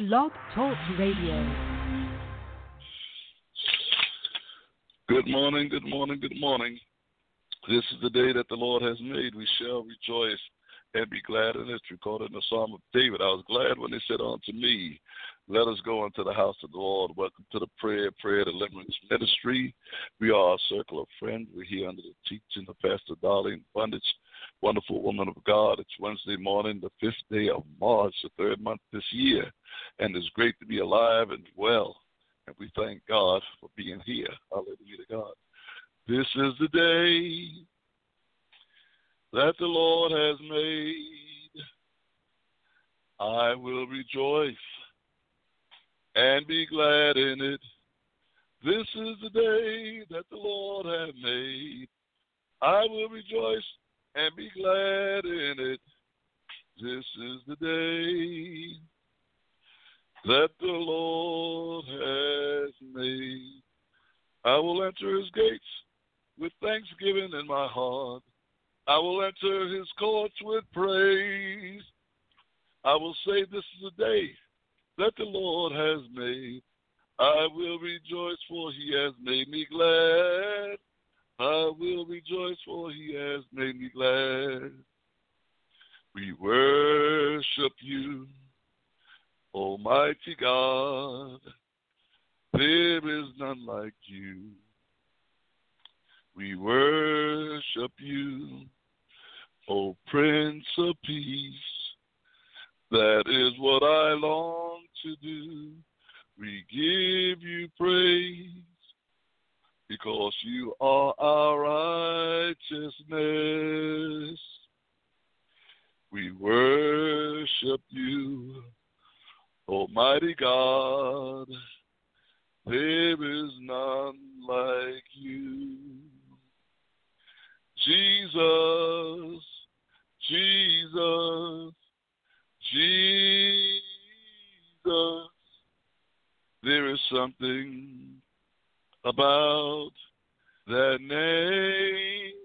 Blog Talk Radio. Good morning, good morning, good morning. This is the day that the Lord has made. We shall rejoice and be glad in it. Recorded in the Psalm of David. I was glad when they said unto me, let us go into the house of the Lord. Welcome to the Prayer Deliverance Ministry. We are a circle of friends. We're here under the teaching of Pastor Darlene Bundage, wonderful woman of God. It's Wednesday morning, the 5th day of March, the 3rd month this year. And it's great to be alive and well. And we thank God for being here. Hallelujah to God. This is the day that the Lord has made. I will rejoice and be glad in it. This is the day that the Lord has made. I will rejoice and be glad in it. This is the day that the Lord has made. I will enter his gates with thanksgiving in my heart. I will enter his courts with praise. I will say this is the day that the Lord has made. I will rejoice, for he has made me glad. I will rejoice, for he has made me glad. We worship you, Almighty God. There is none like you. We worship you, O Prince of Peace. That is what I long to do. We give you praise because you are our righteousness. We worship you, Almighty God. There is none like you. Jesus, Jesus, Jesus. There is something about that name.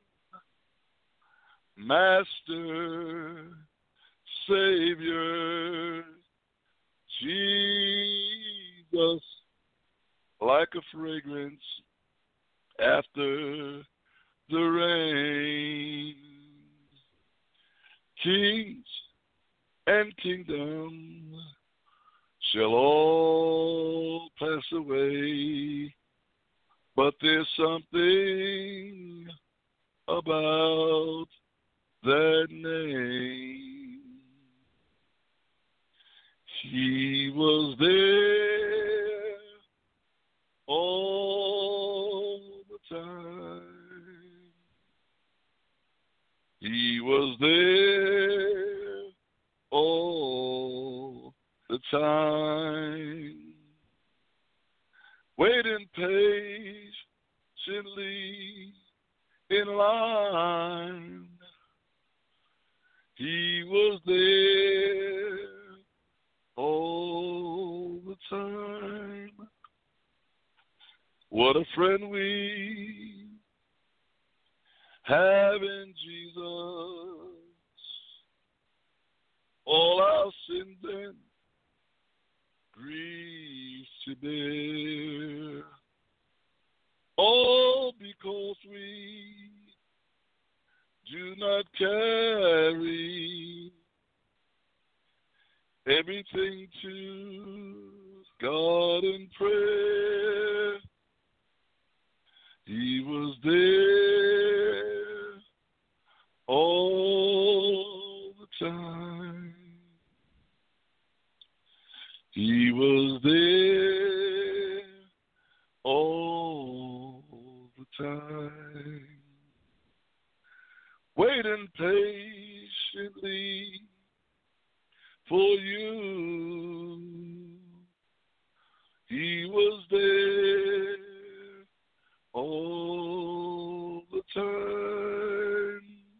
Master, Savior, Jesus, like a fragrance after the rain. Kings and kingdoms shall all pass away, but there's something about that name. He was there all the time. He was there all the time, waiting patiently in line. He was there all the time. What a friend we have in Jesus. All our sins and griefs to bear, all because we do not carry everything to God in prayer. He was there all the time. He was there all the time, waiting patiently for you. He was there all the time.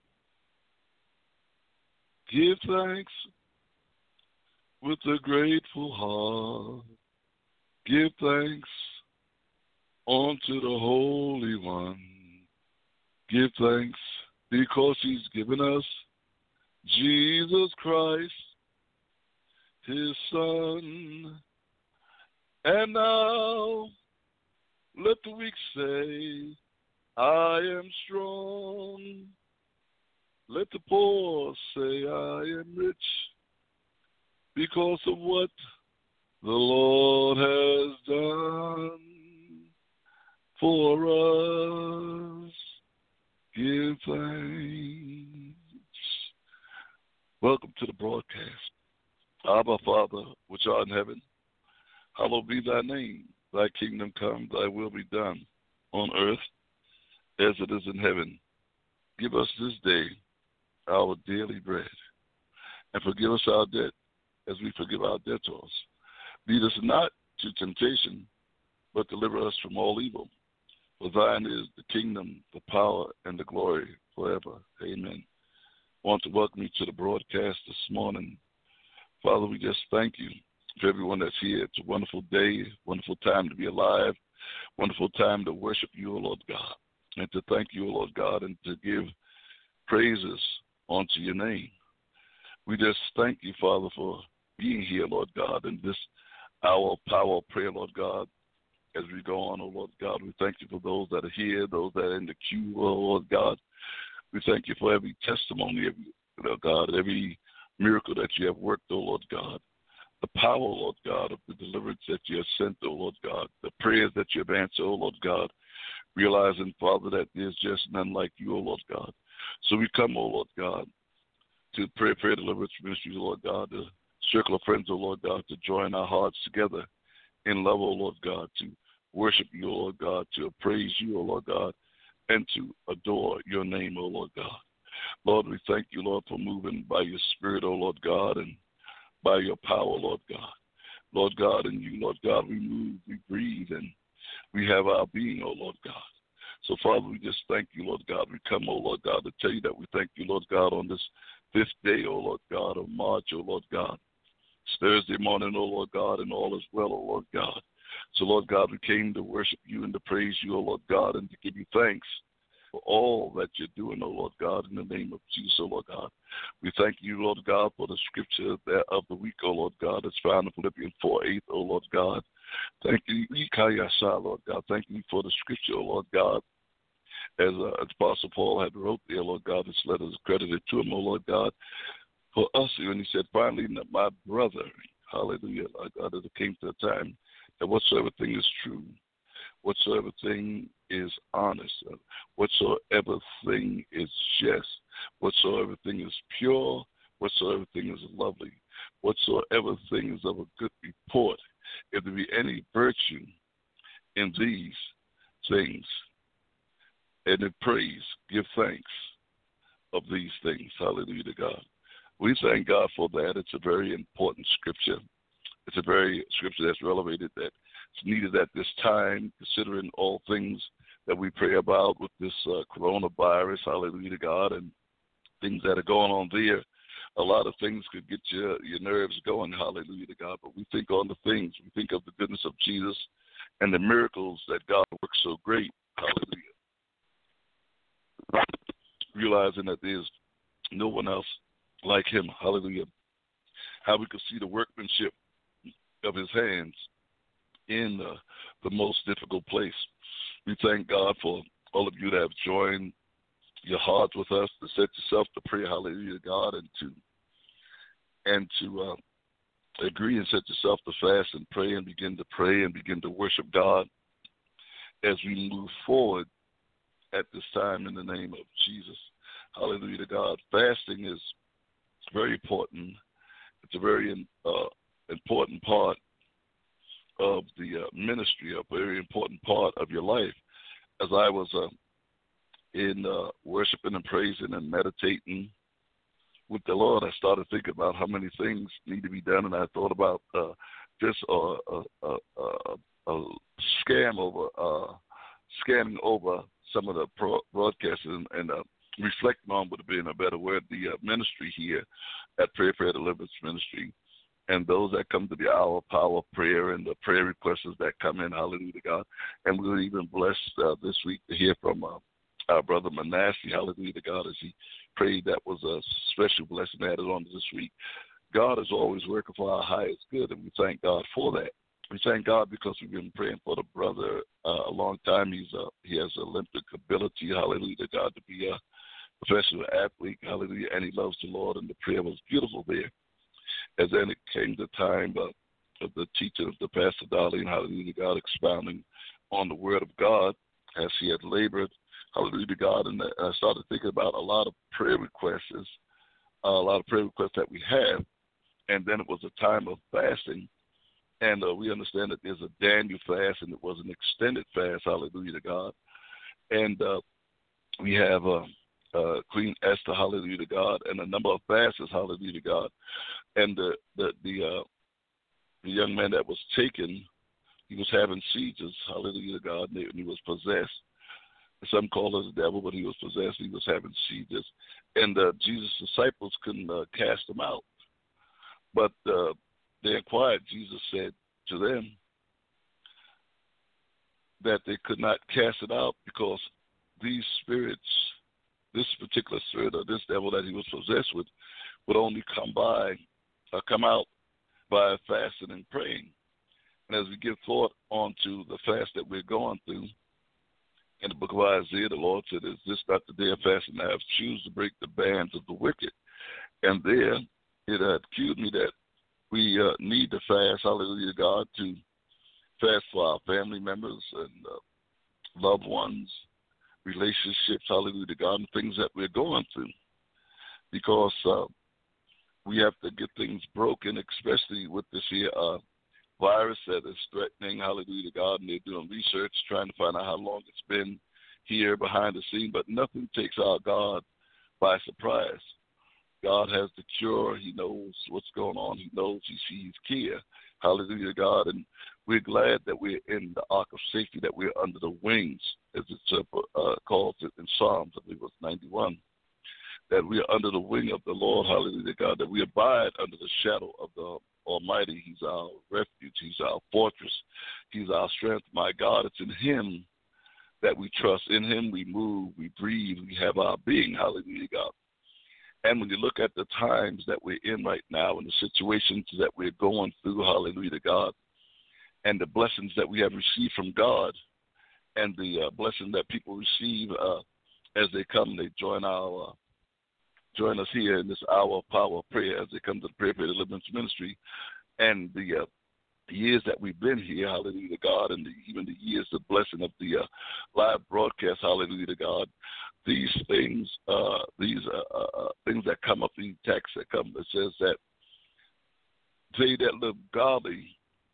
Give thanks with a grateful heart. Give thanks unto the Holy One. Give thanks because he's given us Jesus Christ, his Son. And now let the weak say, I am strong. Let the poor say, I am rich, because of what the Lord has done for us. Give thanks. Welcome to the broadcast. Abba, Father, which art in heaven, hallowed be thy name. Thy kingdom come, thy will be done, on earth as it is in heaven. Give us this day our daily bread, and forgive us our debt as we forgive our debtors. Lead us not to temptation, but deliver us from all evil. For thine is the kingdom, the power, and the glory forever. Amen. I want to welcome you to the broadcast this morning. Father, we just thank you for everyone that's here. It's a wonderful day, wonderful time to be alive, wonderful time to worship you, O Lord God, and to thank you, O Lord God, and to give praises unto your name. We just thank you, Father, for being here, Lord God, in this hour of power of prayer, Lord God. As we go on, oh Lord God, we thank you for those that are here, those that are in the queue, oh Lord God. We thank you for every testimony, every miracle that you have worked, oh Lord God. The power, Lord God, of the deliverance that you have sent, oh Lord God. The prayers that you have answered, oh Lord God. Realizing, Father, that there's just none like you, oh Lord God. So we come, oh Lord God, to prayer deliverance ministries, Lord God, the circle of friends, oh Lord God, to join our hearts together in love, oh Lord God, to worship you, O Lord God, to praise you, O Lord God, and to adore your name, O Lord God. Lord, we thank you, Lord, for moving by your Spirit, O Lord God, and by your power, Lord God. Lord God, in you, Lord God, we move, we breathe, and we have our being, O Lord God. So, Father, we just thank you, Lord God. We come, O Lord God, to tell you that we thank you, Lord God, on this fifth day, O Lord God, of March, O Lord God. It's Thursday morning, O Lord God, and all is well, O Lord God. So, Lord God, we came to worship you and to praise you, O Lord God, and to give you thanks for all that you're doing, O Lord God, in the name of Jesus, O Lord God. We thank you, Lord God, for the scripture of the week, O Lord God, that's found in Philippians 4:8, O Lord God. Thank you, Lord God. Thank you for the scripture, O Lord God, as Apostle Paul had wrote there, Lord God, this letter is credited to him, O Lord God, for us. And he said, finally, my brother, hallelujah, Lord God, as it came to the time, that whatsoever thing is true, whatsoever thing is honest, whatsoever thing is just, whatsoever thing is pure, whatsoever thing is lovely, whatsoever thing is of a good report, if there be any virtue in these things, and in praise, give thanks of these things. Hallelujah to God. We thank God for that. It's a very important scripture. It's a very scripture that's relevated, that it's needed at this time, considering all things that we pray about with this coronavirus, hallelujah to God, and things that are going on there. A lot of things could get your nerves going, hallelujah to God, but we think on the things. We think of the goodness of Jesus and the miracles that God works so great, hallelujah. Realizing that there's no one else like him, hallelujah. How we could see the workmanship of his hands in the most difficult place. We thank God for all of you that have joined your hearts with us to set yourself to pray, hallelujah, God, and to agree and set yourself to fast and pray and begin to worship God as we move forward at this time in the name of Jesus. Hallelujah to God. Fasting is very important. It's a very important part of the ministry, a very important part of your life. As I was in worshiping and praising and meditating with the Lord, I started thinking about how many things need to be done, and I thought about just a scanning over some of the broadcasts and reflecting on would have been a better word, the ministry here at Prayer Deliverance Ministry, and those that come to the hour of power of prayer and the prayer requests that come in, hallelujah to God. And we were even blessed this week to hear from our brother Manasseh, hallelujah to God, as he prayed. That was a special blessing added on to this week. God is always working for our highest good, and we thank God for that. We thank God because we've been praying for the brother a long time. He has Olympic ability, hallelujah, to God, to be a professional athlete, hallelujah, and he loves the Lord, and the prayer was beautiful there. As then it came the time of the teaching of the Pastor Darlene, hallelujah, to God, expounding on the Word of God as he had labored, hallelujah to God, and I started thinking about a lot of prayer requests, that we have, and then it was a time of fasting, and we understand that there's a Daniel fast, and it was an extended fast, hallelujah to God, and we have Queen Esther, hallelujah to God, and a number of fasts, hallelujah to God, and the young man that was taken, he was having seizures, hallelujah to God, and he was possessed. Some call it the devil, but he was possessed. He was having seizures, and Jesus' disciples couldn't cast him out. But they inquired. Jesus said to them that they could not cast it out because these spirits, this particular spirit or this devil that he was possessed with, would only come out by fasting and praying. And as we give thought onto the fast that we're going through, in the book of Isaiah, the Lord said, "Is this not the day of fasting? I have chosen to break the bands of the wicked." And there, it had cued me that we need to fast, hallelujah, God, to fast for our family members and loved ones, relationships, hallelujah, God, and things that we're going through. Because we have to get things broken, especially with this here virus that is threatening, hallelujah to God, and they're doing research trying to find out how long it's been here behind the scene, but nothing takes our God by surprise. God has the cure. He knows what's going on. He knows, he sees care. Hallelujah to God, and we're glad that we're in the ark of safety, that we're under the wings, as it's called in Psalms, I believe it was 91, that we are under the wing of the Lord, hallelujah to God, that we abide under the shadow of the Almighty. He's our refuge. He's our fortress. He's our strength. My God, it's in him that we trust. In him we move, we breathe, we have our being. Hallelujah, God. And when you look at the times that we're in right now and the situations that we're going through, hallelujah to God, and the blessings that we have received from God and the blessing that people receive as they come, they join us here in this hour of power of prayer as they come to the Prayer Deliverance Ministry, and the years that we've been here, hallelujah to God, and even the years of blessing of the live broadcast, hallelujah to God. These things that come up, these texts that come, it says that they that live godly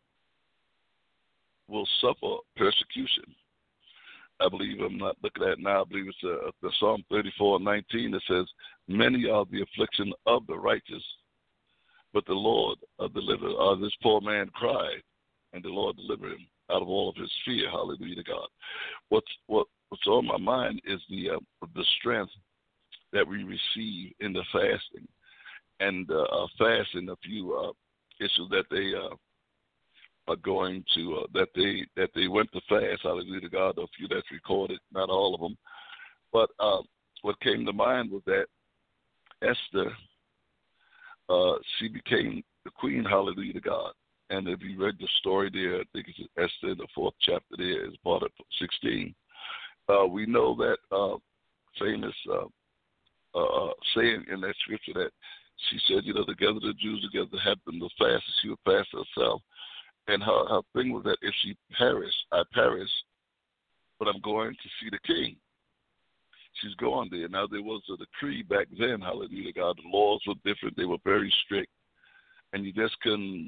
will suffer persecution. I believe, I'm not looking at it now, I believe it's the Psalm 34:19 that says, "Many are the affliction of the righteous, but the Lord delivered." This poor man cried, and the Lord delivered him out of all of his fear. Hallelujah to God. What's on my mind is the strength that we receive in the fasting, and fasting. A few issues that they are going to that they went to fast. Hallelujah to God. A few that's recorded, not all of them. But what came to mind was that Esther, she became the queen. Hallelujah to God. And if you read the story there, I think it's Esther in the 4th chapter there, is part of 16. We know that famous saying in that scripture that she said, together the Jews together had them to fast, and she would fast herself. And her thing was that if she perished, I perish, but I'm going to see the king. She's going there. Now, there was a decree back then, hallelujah to God. The laws were different. They were very strict. And you just couldn't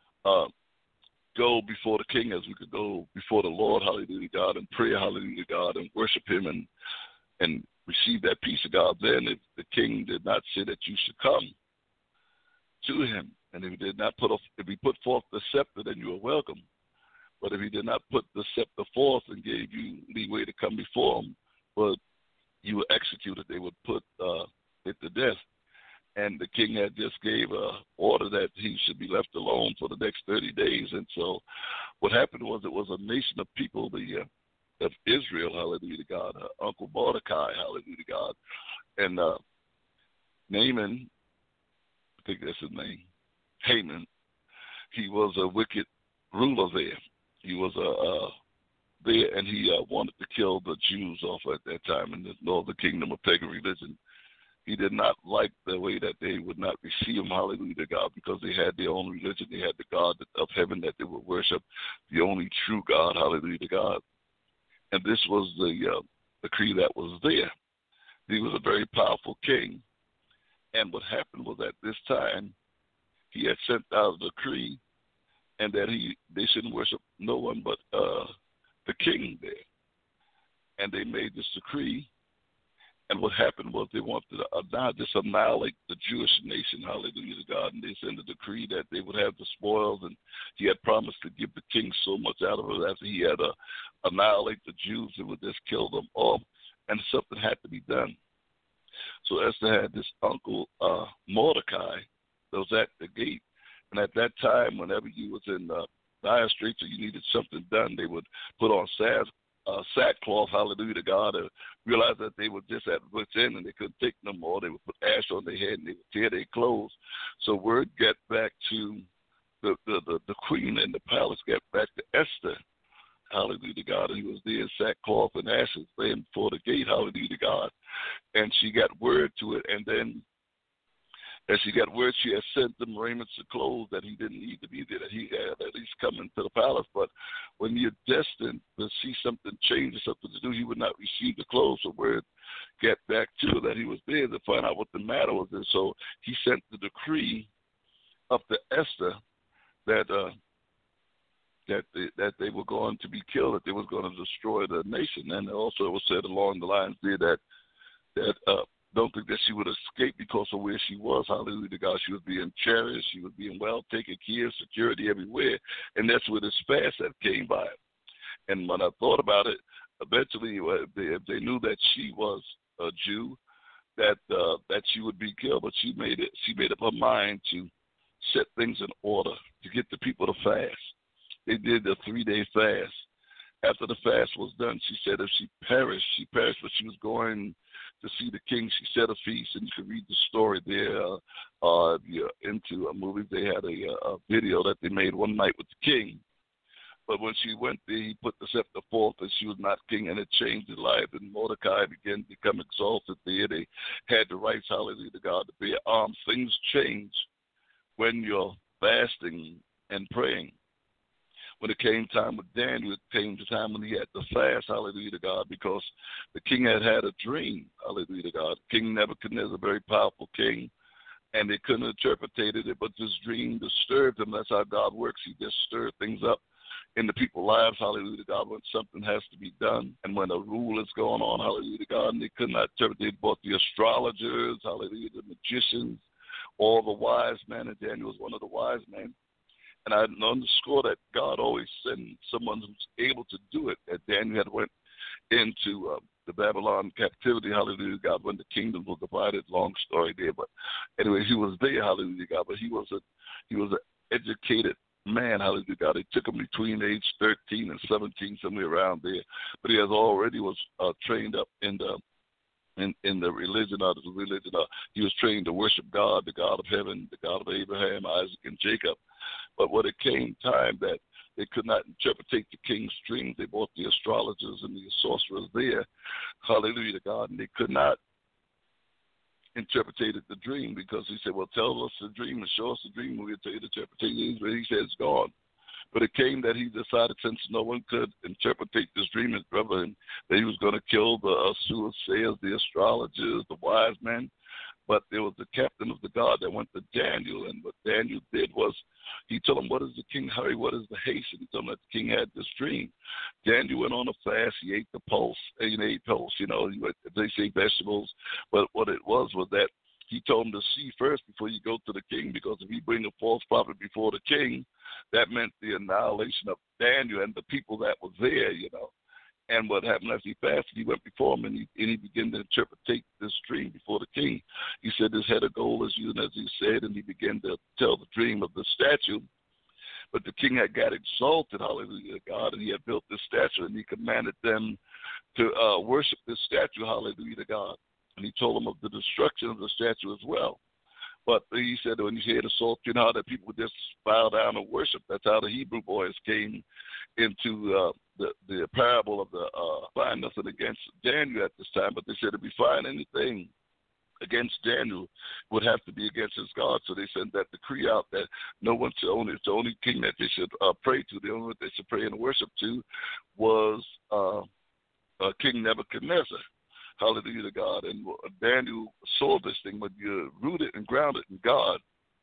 go before the king as we could go before the Lord, hallelujah to God, and pray, hallelujah to God, and worship him and receive that peace of God. Then if the king did not say that you should come to him, and if he did not if he put forth the scepter, then you were welcome. But if he did not put the scepter forth and gave you leeway to come before him, but you were executed, they would put it to death. And the king had just gave an order that he should be left alone for the next 30 days. And so what happened was it was a nation of people, of Israel, hallelujah to God, Uncle Mordecai, hallelujah to God, and Naaman, I think that's his name. Haman. He was a wicked ruler there. He was there, and he wanted to kill the Jews off at that time in the northern kingdom of pagan religion. He did not like the way that they would not receive him, hallelujah to God, because they had their own religion. They had the God of heaven that they would worship, the only true God, hallelujah to God. And this was the decree that was there. He was a very powerful king. And what happened was at this time, he had sent out a decree and that they shouldn't worship no one but the king there. And they made this decree. And what happened was they wanted to just annihilate the Jewish nation, hallelujah to God. And they sent a decree that they would have the spoils, and he had promised to give the king so much out of it after he had annihilate the Jews and would just kill them off. And something had to be done. So Esther had this uncle, Mordecai, that was at the gate. And at that time, whenever you was in dire straits or you needed something done, they would put on sackcloth, hallelujah to God, and realize that they were just at wit's end and they couldn't take no more. They would put ash on their head and they would tear their clothes. So word got back to the queen in the palace, got back to Esther, hallelujah to God, and he was there in sackcloth and ashes laying before the gate, hallelujah to God. And she got word to it, and then as she got word, she had sent them raiments and clothes that he didn't need to be there, that he had at least come into the palace. But when you're destined to see something change or something to do, he would not receive the clothes. So word get back to that he was there to find out what the matter was. And so he sent the decree up to Esther that they were going to be killed, that they was going to destroy the nation. And also it was said along the lines there that don't think that she would escape because of where she was. Hallelujah to God. She was being cherished. She was being well taken care of, security everywhere. And that's where this fast that came by. And when I thought about it, eventually if they knew that she was a Jew, that she would be killed. But she made up her mind to set things in order to get the people to fast. They did the 3-day fast. After the fast was done, she said if she perished, but she was going to see the king. She set a feast, and you can read the story there. If you're into a movie, they had a video that they made one night with the king. But when she went there, he put the scepter forth, and she was not king, and it changed her life. And Mordecai began to become exalted there. They had the rights, hallelujah to God, to bear arms. Things change when you're fasting and praying. When it came time with Daniel, it came the time when he had to fast, hallelujah to God, because the king had a dream, hallelujah to God. King Nebuchadnezzar, a very powerful king, and they couldn't interpret it, but this dream disturbed him. That's how God works. He just stirred things up in the people's lives, hallelujah to God, when something has to be done and when a rule is going on, hallelujah to God, and they could not interpret it. They brought the astrologers, hallelujah, the magicians, all the wise men, and Daniel was one of the wise men. And I underscore that God always sends someone who's able to do it. That Daniel had went into the Babylon captivity, hallelujah, God, when the kingdom was divided. Long story there, but anyway, he was there, hallelujah, God. But he was an educated man, hallelujah, God. It took him between age 13 and 17, somewhere around there. But he already was trained up in the religion he was trained to worship God, the God of heaven, the God of Abraham, Isaac, and Jacob. But when it came time that they could not interpret the king's dreams, they brought the astrologers and the sorcerers there, hallelujah to God, and they could not interpret the dream because he said, well, tell us the dream and show us the dream, we'll tell you the interpretation. But he said it's gone. But it came that he decided, since no one could interpret this dream, his brother, and that he was going to kill the soothsayers, the astrologers, the wise men. But there was the captain of the guard that went to Daniel, and what Daniel did was he told him, what is the king hurry? What is the haste? And he told him that the king had this dream. Daniel went on a fast. He ate pulse, they say vegetables. But what it was that he told him to see first before you go to the king, because if you bring a false prophet before the king, that meant the annihilation of Daniel and the people that were there, And what happened after he fasted, he went before him and he began to interpret this dream before the king. He said this had a goal as he said, and he began to tell the dream of the statue. But the king had got exalted, hallelujah to God, and he had built this statue, and he commanded them to worship this statue, hallelujah to God. And he told them of the destruction of the statue as well. But he said when you hear the salt, you know how that people would just bow down and worship. That's how the Hebrew boys came into the parable of the find nothing against Daniel at this time. But they said if we find anything against Daniel, would have to be against his God. So they sent that decree out that no one should own it. The only king that they should pray to, the only one they should pray and worship to was King Nebuchadnezzar. Hallelujah to God. And Daniel saw this thing, but you're rooted and grounded in God.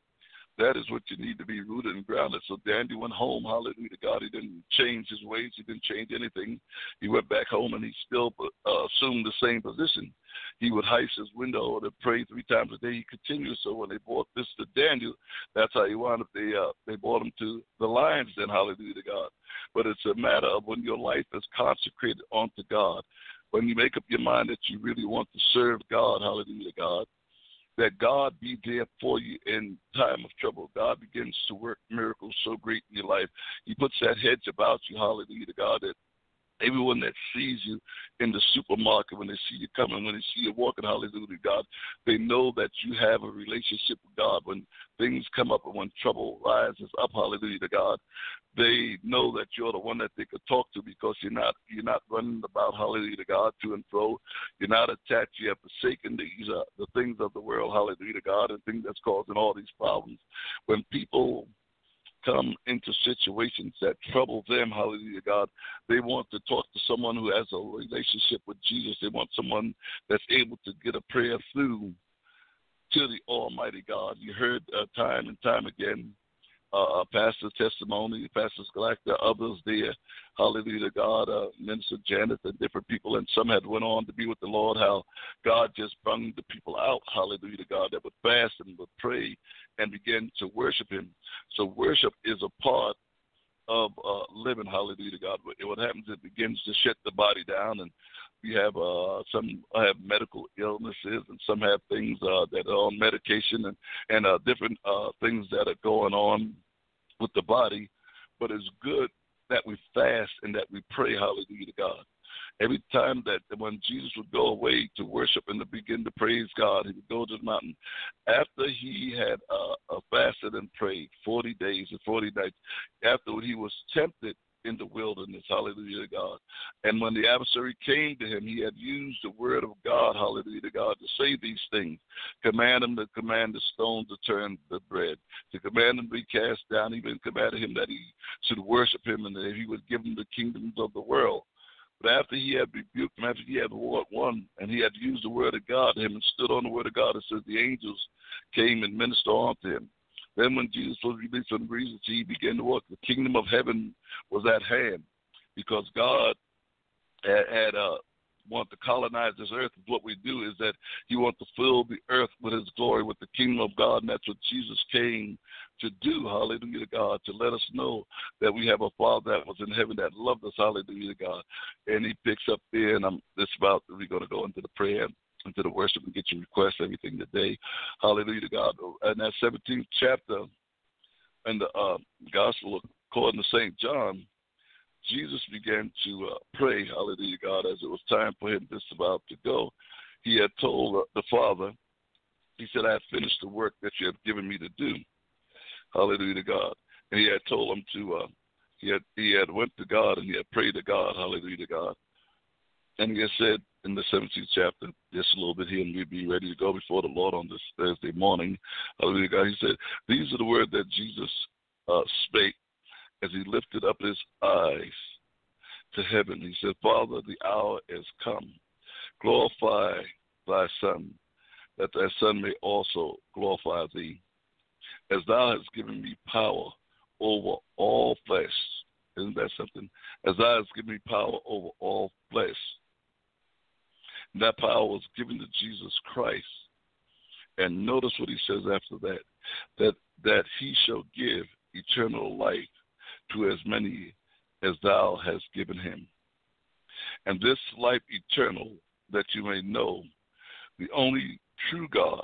That is what you need to be, rooted and grounded. So Daniel went home, hallelujah to God. He didn't change his ways. He didn't change anything. He went back home, and he still assumed the same position. He would heist his window and pray 3 times a day. He continued. So when they brought this to Daniel, that's how he wound up. They brought him to the lions then, hallelujah to God. But it's a matter of when your life is consecrated unto God, when you make up your mind that you really want to serve God, hallelujah to God, that God be there for you in time of trouble. God begins to work miracles so great in your life. He puts that hedge about you, hallelujah to God, that everyone that sees you in the supermarket, when they see you coming, when they see you walking, hallelujah to God, they know that you have a relationship with God. When things come up and when trouble rises up, hallelujah to God, they know that you're the one that they could talk to because you're not running about, hallelujah to God, to and fro. You're not attached. You have forsaken the things of the world, hallelujah to God, and things that's causing all these problems. When people come into situations that trouble them, hallelujah God, they want to talk to someone who has a relationship with Jesus. They want someone that's able to get a prayer through to the Almighty God. You heard time and time again, Pastor's testimony, Pastor Galacta, others there, hallelujah to God, Minister Janet and different people, and some had went on to be with the Lord, how God just brought the people out, hallelujah to God, that would fast and would pray and begin to worship him. So worship is a part of living, hallelujah to God. What happens, it begins to shut the body down, and we have some have medical illnesses, and some have things that are on medication, and different things that are going on with the body. But it's good that we fast and that we pray, hallelujah to God. Every time that when Jesus would go away to worship and to begin to praise God, he would go to the mountain. After he had fasted and prayed 40 days and 40 nights, afterward he was tempted in the wilderness, hallelujah to God. And when the adversary came to him, he had used the word of God, hallelujah to God, to say these things. Command him to command the stone to turn to bread, to command him to be cast down, even commanded him that he should worship him and that he would give him the kingdoms of the world. But after he had rebuked him, after he had won, and he had used the word of God to him and stood on the word of God, it says the angels came and ministered unto him. Then when Jesus was released from the prison, he began to walk. The kingdom of heaven was at hand because God had wanted to colonize this earth. What we do is that he wants to fill the earth with his glory, with the kingdom of God, and that's what Jesus came to do, hallelujah to God, to let us know that we have a Father that was in heaven that loved us, hallelujah to God. And he picks up there, and we're going to go into the prayer, into the worship, and get your requests, everything today. Hallelujah to God. And that 17th chapter in the Gospel according to St. John, Jesus began to pray, hallelujah to God, as it was time for him just about to go. He had told the Father, he said, I have finished the work that you have given me to do. Hallelujah to God. And he had told him to, he had went to God and he had prayed to God, hallelujah to God. And he had said in the 17th chapter, just a little bit here, and we'd be ready to go before the Lord on this Thursday morning. Hallelujah to God. He said, these are the words that Jesus spake as he lifted up his eyes to heaven. He said, Father, the hour is come. Glorify thy Son, that thy Son may also glorify thee. As thou hast given me power over all flesh. Isn't that something? As thou hast given me power over all flesh. And that power was given to Jesus Christ. And notice what he says after that he shall give eternal life to as many as thou hast given him. And this life eternal, that you may know the only true God,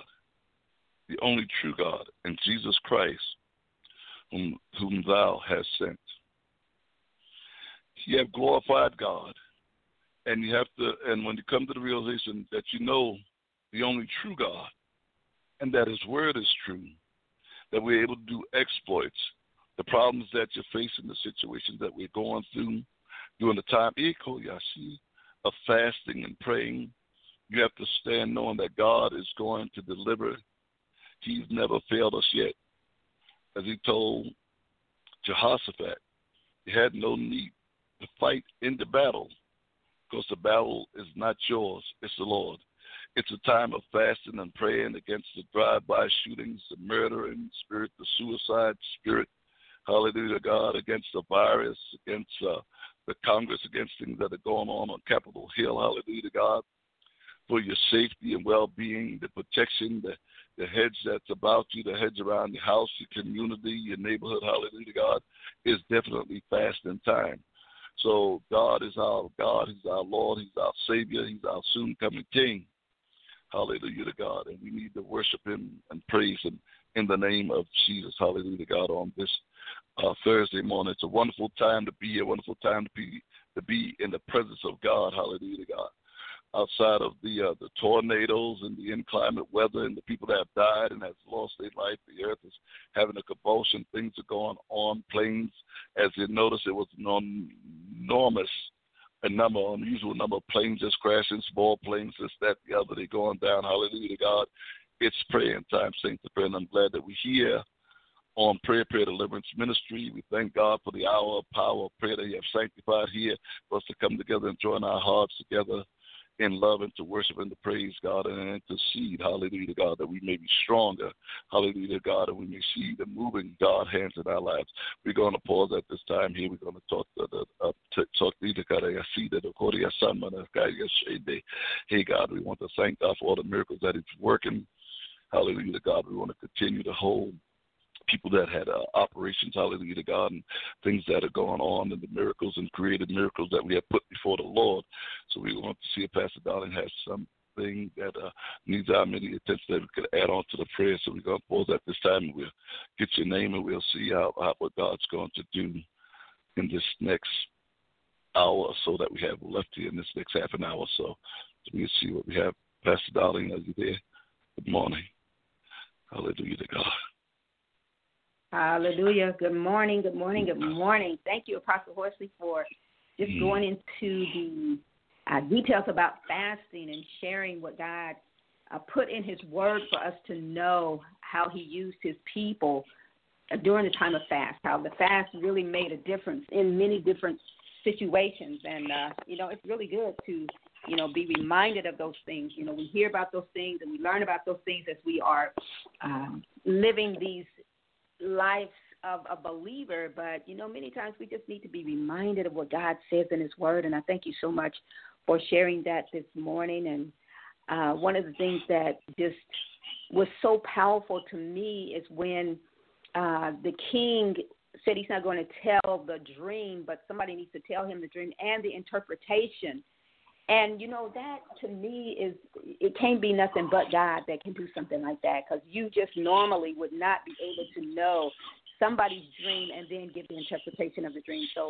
and Jesus Christ, whom thou hast sent. You have glorified God, and when you come to the realization that you know the only true God, and that his word is true, that we're able to do exploits. The problems that you're facing, the situations that we're going through during the time of fasting and praying, you have to stand knowing that God is going to deliver. He's never failed us yet. As he told Jehoshaphat, you had no need to fight in the battle because the battle is not yours, it's the Lord. It's a time of fasting and praying against the drive-by shootings, the murdering spirit, the suicide spirit, hallelujah, God, against the virus, against the Congress, against things that are going on Capitol Hill, hallelujah, God, for your safety and well-being, the protection, the hedge that's about you, the hedge around your house, your community, your neighborhood, hallelujah, God, is definitely fasting time. So God is our God, he's our Lord, he's our Savior, he's our soon-coming King. Hallelujah to God. And we need to worship him and praise him in the name of Jesus. Hallelujah to God on this Thursday morning. It's a wonderful time to be here, wonderful time to be in the presence of God. Hallelujah to God. Outside of the tornadoes and the inclement weather and the people that have died and have lost their life, the earth is having a convulsion. Things are going on. Planes, as you notice, it was an enormous unusual number of planes just crashing, small planes, this, that, the other. They're going down. Hallelujah to God. It's praying time, saints of prayer, and I'm glad that we're here on Prayer Deliverance Ministry. We thank God for the hour of power of prayer that He has sanctified here for us to come together and join our hearts together in love and to worship and to praise God and intercede, hallelujah to God, that we may be stronger, hallelujah to God, and we may see the moving God hands in our lives. We're going to pause at this time here. We're going to talk to Hey, God, we want to thank God for all the miracles that He's working. Hallelujah to God. We want to continue to hold people that had operations, hallelujah to God, and things that are going on, and the miracles and created miracles that we have put before the Lord. So we want to see if Pastor Darling has something that needs our immediate attention that we could add on to the prayer. So we're going to pause at this time, and we'll get your name, and we'll see what God's going to do in this next hour or so that we have left here, in this next half an hour or so. So we'll see what we have. Pastor Darling, are you there? Good morning. Hallelujah to God. Hallelujah. Good morning, good morning, good morning. Thank you, Apostle Horsley, for just going into the details about fasting and sharing what God put in His Word for us to know how He used His people during the time of fast, how the fast really made a difference in many different situations. And, it's really good to, be reminded of those things. We hear about those things and we learn about those things as we are living these lives of a believer, but many times we just need to be reminded of what God says in His Word. And I thank you so much for sharing that this morning. And one of the things that just was so powerful to me is when the king said he's not going to tell the dream, but somebody needs to tell him the dream and the interpretation. And, that to me it can't be nothing but God that can do something like that, because you just normally would not be able to know somebody's dream and then give the interpretation of the dream. So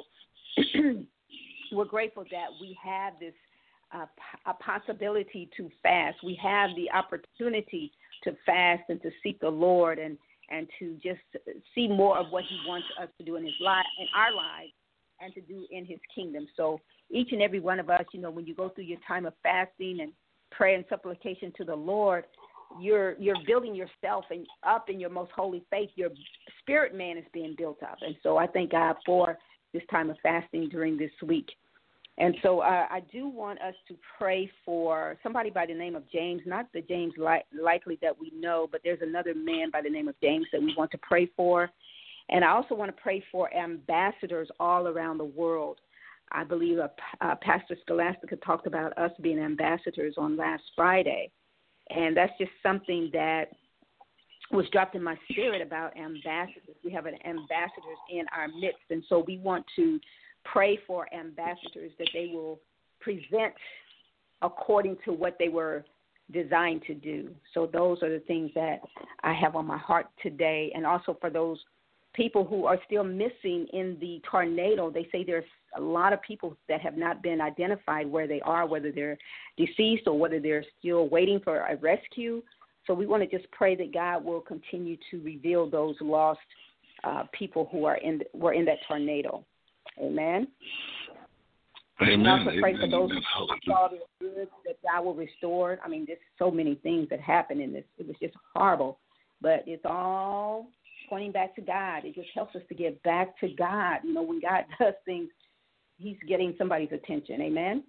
we're grateful that we have this a possibility to fast. We have the opportunity to fast and to seek the Lord and to just see more of what He wants us to do in our lives and to do in His kingdom. So each and every one of us, when you go through your time of fasting and prayer and supplication to the Lord, you're building yourself up in your most holy faith. Your spirit man is being built up. And so I thank God for this time of fasting during this week. And so I do want us to pray for somebody by the name of James, not the James likely that we know, but there's another man by the name of James that we want to pray for. And I also want to pray for ambassadors all around the world. I believe Pastor Scholastica talked about us being ambassadors on last Friday. And that's just something that was dropped in my spirit about ambassadors. We have ambassadors in our midst. And so we want to pray for ambassadors that they will present according to what they were designed to do. So those are the things that I have on my heart today. And also for those people who are still missing in the tornado. They say there's a lot of people that have not been identified where they are, whether they're deceased or whether they're still waiting for a rescue. So we want to just pray that God will continue to reveal those lost people who were in that tornado. Amen. Amen. We also pray for Amen. those Amen. who saw their goods that God will restore. I mean, there's so many things that happened in this. It was just horrible. But it's all pointing back to God. It just helps us to get back to God. You know, when God does things, he's getting somebody's attention. Amen?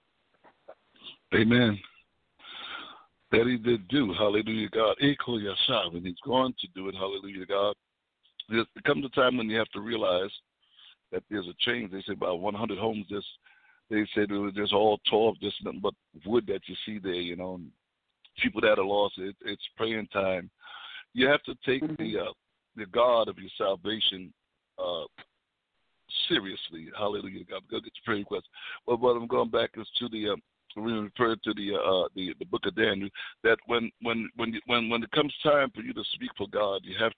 Amen. That he did do. Hallelujah, God. When he's going to do it, hallelujah, God. There comes a time when you have to realize that there's a change. They say about 100 homes, they said it was just all tore up, just nothing but wood that you see there, you know. And people that are lost, it's praying time. You have to take the God of your salvation seriously. Hallelujah, God. Go get your prayer request. But what I'm going back is to we referred to the book of Daniel. That when it comes time for you to speak for God, you have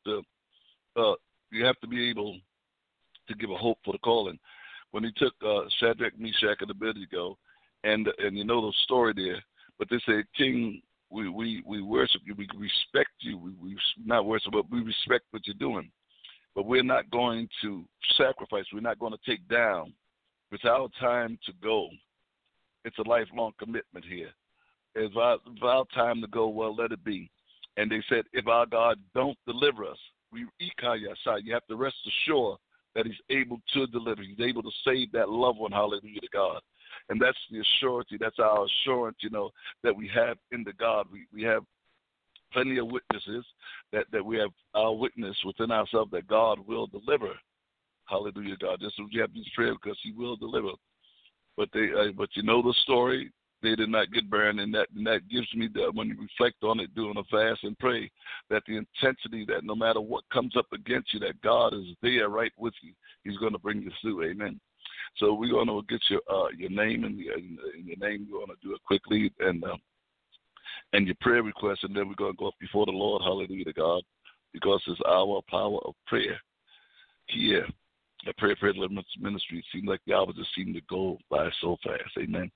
to be able to give a hope for the calling. When he took Shadrach, Meshach, and Abednego, and you know the story there, but they said, King, we worship you, we respect you, we not worship, but we respect what you're doing. But we're not going to sacrifice, we're not going to take down. It's our time to go. It's a lifelong commitment here. It's our time to go, well, let it be. And they said, if our God don't deliver us, you have to rest assured that he's able to deliver. He's able to save that loved one, hallelujah to God. And that's the assurance, that's our assurance, you know, that we have in the God. We have plenty of witnesses that we have our witness within ourselves that God will deliver. Hallelujah, God. Just as we have these prayers because he will deliver. But but you know the story. They did not get burned, and that gives me when you reflect on it, doing a fast and pray, that the intensity that no matter what comes up against you, that God is there right with you. He's going to bring you through. Amen. So we're going to get your name and your name. We're going to do it quickly and your prayer request, and then we're going to go up before the Lord. Hallelujah to God, because it's our power of prayer here. The Prayer Deliverance Ministry. It seems like the hours just seem to go by so fast. Amen.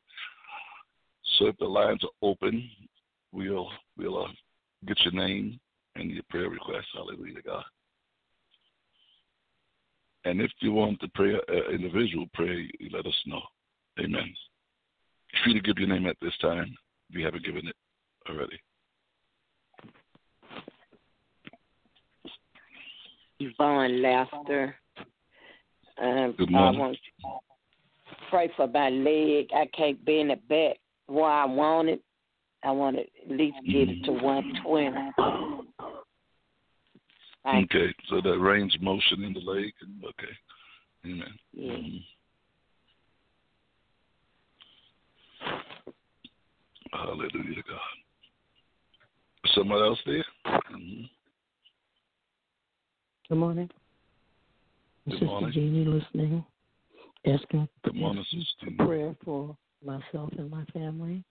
So if the lines are open, we'll get your name and your prayer request. Hallelujah to God. And if you want to pray individual prayer, you let us know. Amen. You're free to give your name at this time if you haven't given it already. Yvonne Laughter. Good morning. I want to pray for my leg. I can't bend it back where I want it. I want to at least get it to 120. Okay, so that range of motion in the leg. Okay. Amen. Yeah. Hallelujah to God. Someone else there? Good morning. Good morning. Sister Jeannie listening, asking Sister for prayer for myself and my family.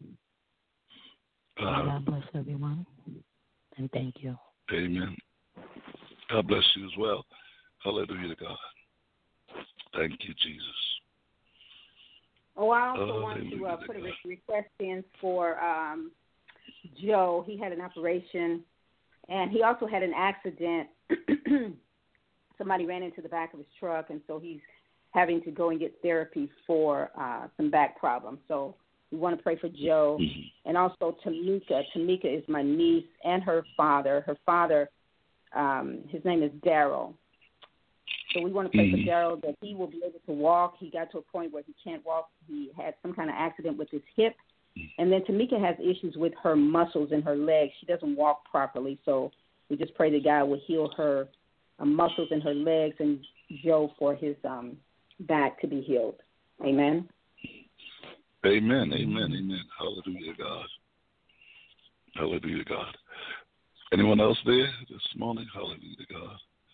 God bless everyone, and thank you. Amen. God bless you as well. Hallelujah to God. Thank you, Jesus. Oh, I also want to put a request in for Joe. He had an operation, and he also had an accident. Somebody ran into the back of his truck, and so he's having to go and get therapy for some back problems. So we want to pray for Joe. And also Tamika. Tamika is my niece and her father. Her father, his name is Daryl. So we want to pray for Daryl that he will be able to walk. He got to a point where he can't walk. He had some kind of accident with his hip. And then Tamika has issues with her muscles in her legs. She doesn't walk properly. So we just pray that God will heal her muscles in her legs, and Joe for his back to be healed. Amen. Amen. Amen. Amen. Hallelujah, God. Hallelujah, God. Anyone else there this morning? Hallelujah, God.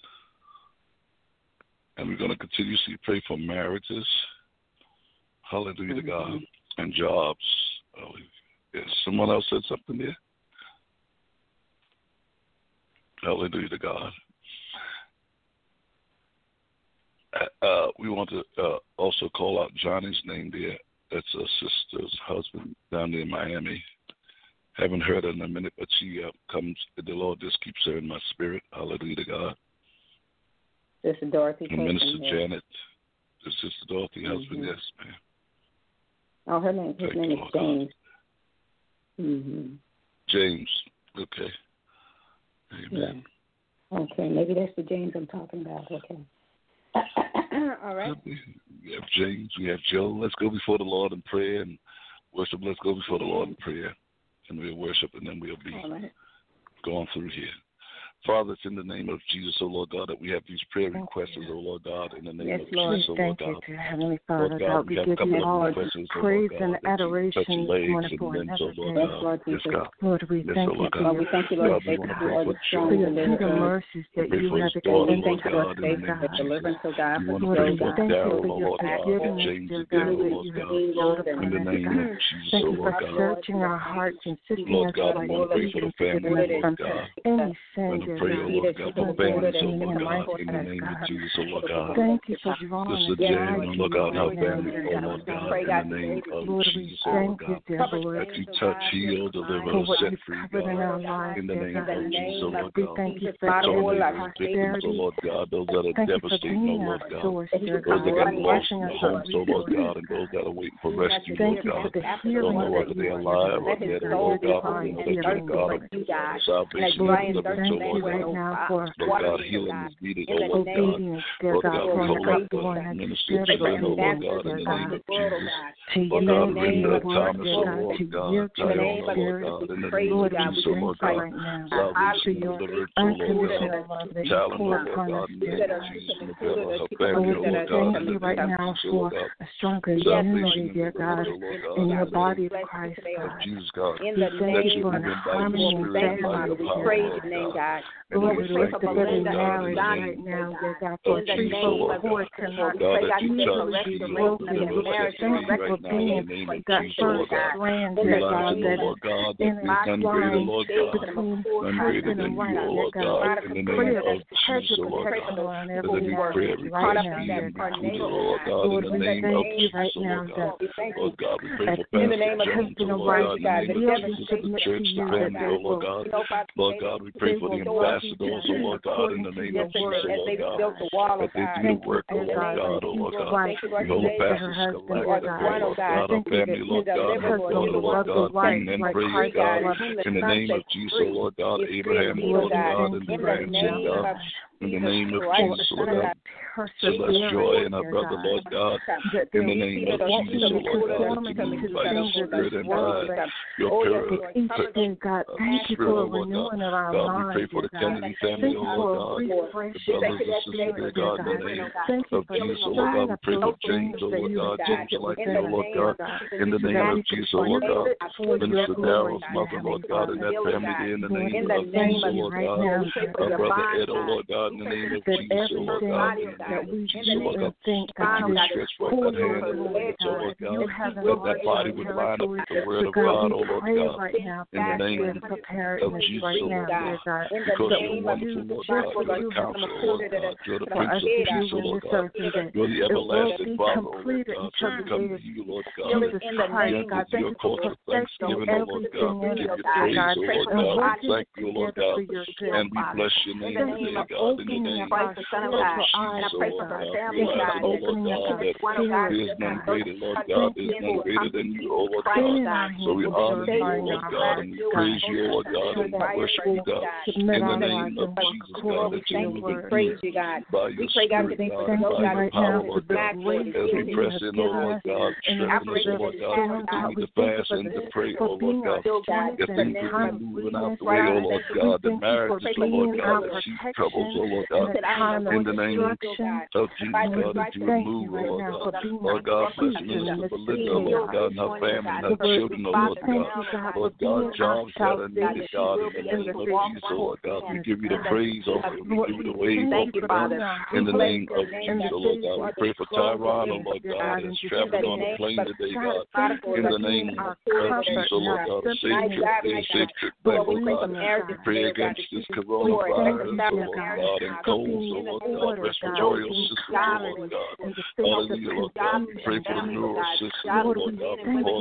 And we're going to continuously pray for marriages. Hallelujah to God. And jobs. Yes. Someone else said something there? Hallelujah to God. We want to also call out Johnny's name there. That's a sister's husband down there in Miami. Haven't heard her in a minute, but she comes. The Lord just keeps her in my spirit. Hallelujah to God. Sister Dorothy. And Minister Janet. Sister Dorothy, husband, yes, ma'am. Oh, his name is James. James. Okay. Amen. Yeah. Okay, maybe that's the James I'm talking about. Okay. All right. We have James. We have Joe. Let's go before the Lord in prayer and worship. Let's go before the Lord in prayer. And we'll worship, and then we'll be going through here. Father, it's in the name of Jesus, oh Lord God, that we have these prayer requests, oh Lord God, in the name of Jesus, oh Lord God. Thank you, Heavenly Father. Lord God, we give you all the praise and adoration this morning for Lord God. Lord, we thank you for we thank you, Lord, for your tender mercies that you have extended. Thank you, Lord, for deliverance, oh God. Lord, we thank you for your forgiveness, dear God, that you have bestowed upon us. Thank you for searching our hearts and sifting us like wheat and forgiving us from any sin, dear pray, oh Lord God, for families, oh Lord God, in the name of Jesus, oh Lord God. Thank you for drawing us Sister Jane, Lord God, her family, oh Lord God, in the name of Jesus, oh Lord God. That you touch, heal, deliver, set free, God, in the name of Jesus, oh Lord God. Thank you for victims, oh Lord God, those that are devastated, oh Lord God. Those that got lost in the homes, oh Lord God, and those that are waiting for rescue, Lord God. Don't know whether they're alive or dead, oh Lord God, but we know that you're God of salvation and deliverance, oh Lord God. Lord God, healing is needed, oh Lord God. Lord God, we hold up Minister Jane, oh Lord God, in the name of Jesus. Lord God, Linda Thomas, oh Lord God, Tyrone, oh Lord God, in the name of Jesus, oh Lord God. Salvation, deliverance, oh Lord God. Talent, oh Lord God, in the name of Jesus. Mabella, her family, oh Lord God, in the name of Jesus, oh Lord God. A stronger unity, dear God, in your body of Christ, God. Jesus, God. In the name of harmony and family, we praise your name, God. Lord, we lift up every Belinda, marriage right now, dear God, for in the name of support cannot we pray, God, you make a easily be restoration of their marriage and Thank you for being that first strand, dear God, that is in my line between husband and wife, dear God. Prayer that's hedge of protection around every marriage right now, dear God. Lord, we thank you right now that in the name of husband and wife, God, that you submit to you, that they will. Lord God, we pray for the ambassadors, oh Lord God, in the name of Jesus, oh Lord God, that they do the work, oh Lord God, oh Lord God. We hold the pastors, Lord God, our family, Lord God, her daughter, Lord God, and praise God, in the name of Jesus, oh Lord God, Abraham, Lord God, and the grandson, God. In the name of Jesus, Lord God, Celeste Joy and her brother, Lord God, in the name of Jesus, Lord God, that you move by your spirit and by your spirit, God, thank you for renewing of our God, we pray for the Kennedy family, oh Lord God, the brothers and sisters, dear God, in the name of Jesus, oh Lord God, we pray for James, oh Lord God, James like you, oh Lord God, in the name of Jesus, oh Lord God, Minister Daryl's mother, Lord God, and that family, in the name of Jesus, oh Lord God, our brother Ed, oh Lord God, in the name of Jesus, oh Lord God, Jesus, oh Lord God, that you would stretch forth that hand and reach, oh Lord God, that body would line up with the word of God, oh Lord God, in the name of Jesus, oh Lord God, because you're wonderful, Lord God, you're the counselor, oh Lord God, you're the Prince of Peace, oh Lord God, you're the everlasting Father, oh Lord God, so we come to you, Lord God, again with your culture of thanksgiving, oh Lord God, we give you praise, oh Lord God, thank you, Lord God, and we bless your name today, God, in the name of Jesus, oh Lord God, oh Lord God, that there is none greater, Lord God, there is none greater than you, oh Lord God, so we honor you, oh Lord God, and we praise you, oh Lord God, and we worship you, God, in the name of Jesus, God, that you will praise you, God. by your We pray, God, spirit, today God, for by your power, Lord God, back, Lord, as we press in, oh Lord God, strengthen us, oh Lord God, continue to fast and to pray, oh Lord God, if things would be moving out the way, oh Lord God, the marriages, oh Lord God, that she's troubles, oh Lord God, in the name of Jesus, God, that you would move, oh Lord God, bless Minister Belinda, oh Lord God, and her family, and her children, oh Lord God, Lord God, jobs that are needed, God, in the name of Jesus, oh Lord God, we give you the praise over it, we give you the wave over it, in the name of Jesus, oh Lord God, we pray for Tyrone, oh Lord God, that's traveling on the plane today, God, in the name of Jesus, oh Lord God, a safe trip back, oh God, we pray against this coronavirus, oh Lord God, and colds, oh Lord God, respiratory Royal system, Lord God. Hallelujah, Lord God. We pray for the neural system, Lord God.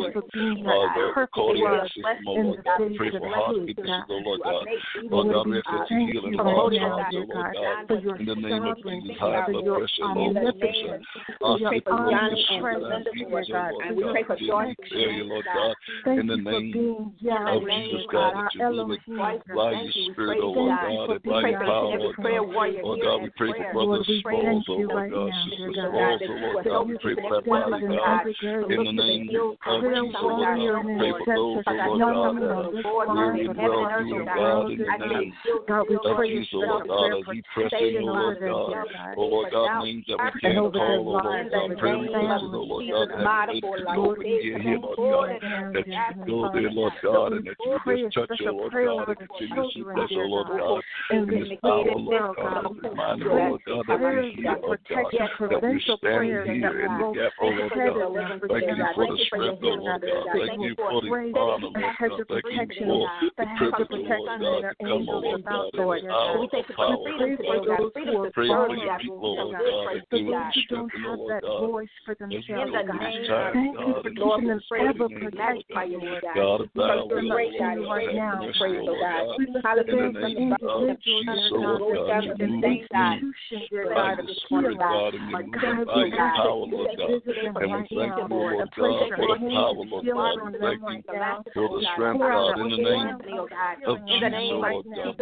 The cardiac system, Lord God. We pray for heart conditions, Lord God. Lord God, we ask that you heal in the heart, Lord God. In the name of Jesus, high blood pressure, low blood pressure, osteoporosis, Lord God. And we pray for joint failure, Lord God. In the name of Jesus, God, that you will apply your spirit, oh Lord God, and by your power, Lord God. Lord God, we pray for brothers Smalls, oh Lord God, sisters Smalls, oh Lord God. We pray for that body, God. In the name of Jesus, oh Lord God. We pray for those, oh Lord God, that weary and well doing, God. In the name of Jesus, oh Lord God, as we press in, oh Lord God. Oh Lord God, names that we can't call, oh Lord God. Prayer requests, oh Lord God, that we go and hear, Lord God. That you go there, Lord God, and that you just touch, oh Lord God, and continue to bless, oh Lord God. In this hour, Lord God, remind them, oh Lord God, that we're here, Lord God, that we're standing here in the gap, oh Lord God. Thank you for the strength, oh Lord God. Thank you for the honor, Lord God. Thank you for the privilege, oh Lord God, to come, oh Lord God, in this hour of power. Pray for your people, oh Lord God, that they will be strengthened, oh Lord God. As we go through these times, God, and Lord, we pray in the name of God of thy will, right now, oh God. In the name of Jesus, oh Lord God, you move by your spirit, God, and you move by your power, Lord God. And we thank you, Lord God, for the power, Lord God. We thank you for the strength, God, in the name of Jesus, oh Lord God.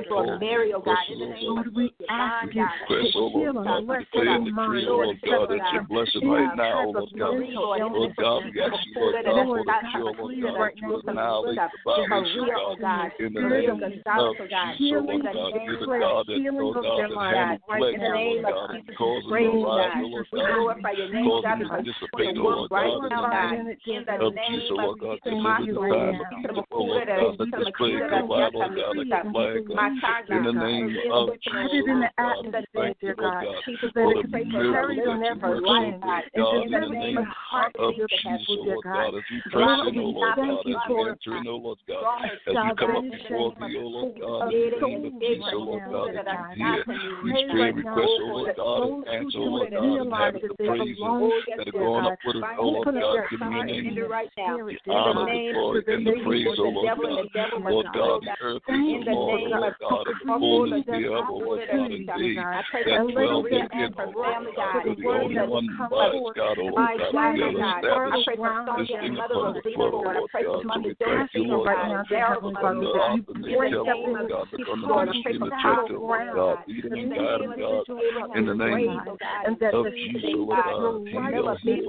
Lord, we ask you to heal on the declare and decree, Lord God, that you're blessing right now, Lord God. Lord God, we ask you, Lord God, for the cure, Lord God, to annihilate the virus, Lord God. In the name of Jesus, oh Lord God, you're the God that, Lord God, that handle plagues, Lord God, and causes the rise, Lord God, causing it to dissipate, Lord God, in the name of Jesus, Lord God, this is the time of people, oh Lord God, that this plague go by, Lord God, like a flag, in the name of Jesus, Lord God. Thank you, Lord God, for the miracle that you work so good, God, in the name of Jesus, Lord God, as we press in, oh Lord God, as we enter in, oh Lord God, as we come up before thee, oh Lord God, in the name of Jesus, oh Lord God, that you hear these prayer requests, oh Lord God, and answer, oh Lord God, and have the praises that are going up with us, oh Lord God, giving your name the honor, the glory, and the praise, oh Lord God. Lord God, the earth is the Lord, oh Lord God, and the fullness thereof, oh Lord God, and they that dwell therein, oh Lord God, for the only one wise God, oh Lord God, shall establish this thing upon the floor, oh Lord God. So we thank you, Lord God, from the author and the devil, Lord God, that's on the ministry and the church, oh Lord God, lead them and guide them, God, in the name of Jesus, oh Lord God. Heal,